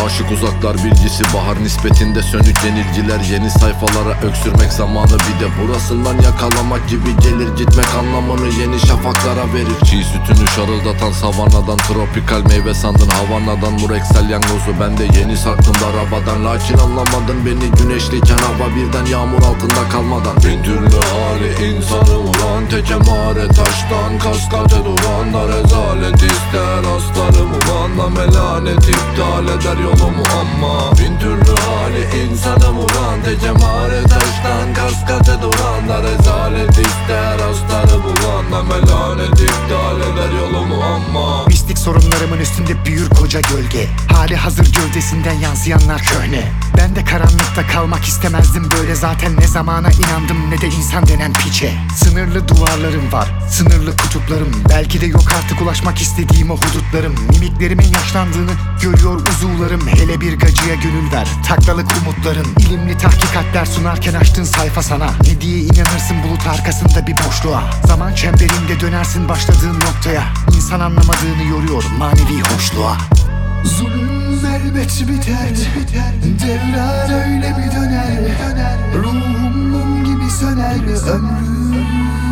Aşık uzaklar bilgisi bahar nispetinde sönük yenilgiler. Yeni sayfalara öksürmek zamanı, bir de burasından yakalamak gibi gelir. Gitmek anlamını yeni şafaklara verir. Çiğ sütünü şarıldatan savanadan, tropikal meyve sandın Havana'dan. Mureksel yangozu bende yeni saktım darabadan. Lakin anlamadın beni güneşliyken hava birden yağmur altında kalmadan. Bin türlü hali insanı vuran, tek emare taştan kaskate duran da rezalet ister aslarım ulan. Melanet iptal eder yolumu ama bin türlü hali insanı vuran, tek emare taştan kaskate duran da rezalet ister aslarım ulan. Melanet iptal eder yolumu ama Mistik sorunlarımın üstünde büyür koca gölge. Hali hazır gövdesinden yansıyanlar köhne. Ben de karanlıkta kalmak istemezdim böyle. Zaten ne zamana inandım ne de insan denen piçe. Sınırlı duvarlarım var, sınırlı kutuplarım. Belki de yok artık ulaşmak istediğim o hudutlarım. Mimiklerimin yaşlandığını görüyor uzuvlarım. Hele bir gacıya gönül ver, taklalık umutların. İlimli tahkikatler sunarken açtığın sayfa sana. Ne diye inanırsın bulut arkasında bir boşluğa. Zaman çemberinde dönersin başladığın noktaya. İnsan anlamadığını yoruyor manevi hoşluğa. Zulüm elbet biter, devran öyle bir döner. Ruhum mum gibi söner ömrüm.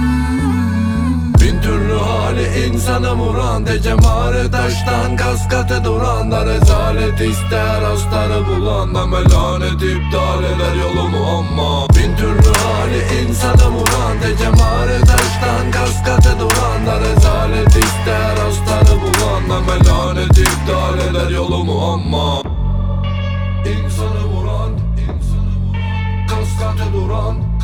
bin türlü hali insanı vuran, tek emare taştan kaskate duran da rezalet ister astarı bulan. Da melanet iptal eder yolumu ama bin türlü hali insanı vuran, tek emare taştan kaskate duran da rezalet ister astarı bulan. Da melanet iptal eder yolumu ama insanı vuran, kaskate duran